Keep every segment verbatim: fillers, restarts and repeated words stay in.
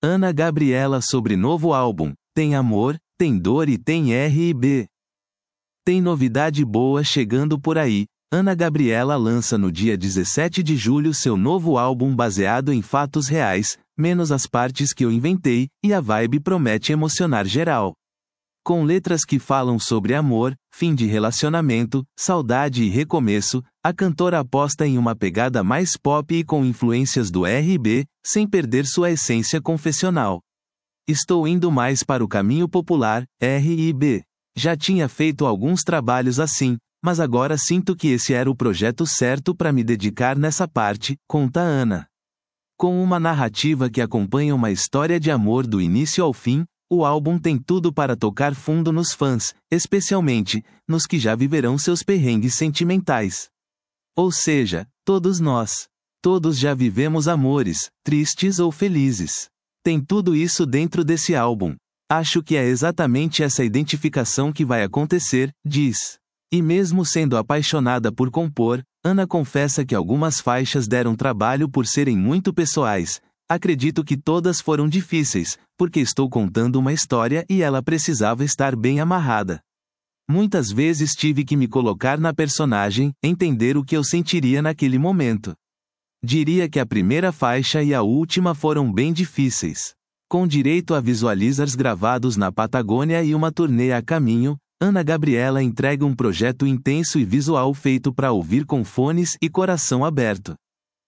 Ana Gabriela sobre novo álbum. Tem amor, tem dor e tem R e B. Tem novidade boa chegando por aí. Ana Gabriela lança no dia dezessete de julho seu novo álbum baseado em fatos reais, menos as partes que eu inventei, e a vibe promete emocionar geral. Com letras que falam sobre amor, fim de relacionamento, saudade e recomeço, a cantora aposta em uma pegada mais pop e com influências do R e B, sem perder sua essência confessional. Estou indo mais para o caminho popular, R e B. Já tinha feito alguns trabalhos assim, mas agora sinto que esse era o projeto certo para me dedicar nessa parte, conta Ana. Com uma narrativa que acompanha uma história de amor do início ao fim, o álbum tem tudo para tocar fundo nos fãs, especialmente nos que já viverão seus perrengues sentimentais. Ou seja, todos nós. Todos já vivemos amores, tristes ou felizes. Tem tudo isso dentro desse álbum. Acho que é exatamente essa identificação que vai acontecer, diz. E mesmo sendo apaixonada por compor, Ana confessa que algumas faixas deram trabalho por serem muito pessoais. Acredito que todas foram difíceis, porque estou contando uma história e ela precisava estar bem amarrada. Muitas vezes tive que me colocar na personagem, entender o que eu sentiria naquele momento. Diria que a primeira faixa e a última foram bem difíceis. Com direito a visualizers gravados na Patagônia e uma turnê a caminho, Ana Gabriela entrega um projeto intenso e visual feito para ouvir com fones e coração aberto.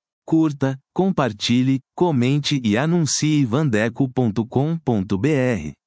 Curta, compartilhe, comente e anuncie vandeco ponto com ponto br.